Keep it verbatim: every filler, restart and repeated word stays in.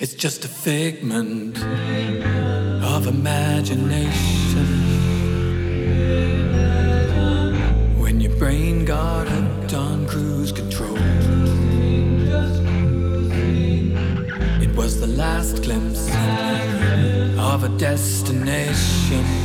It's just a figment of imagination. When your brain got hooked on cruise control, it was the last glimpse of a destination.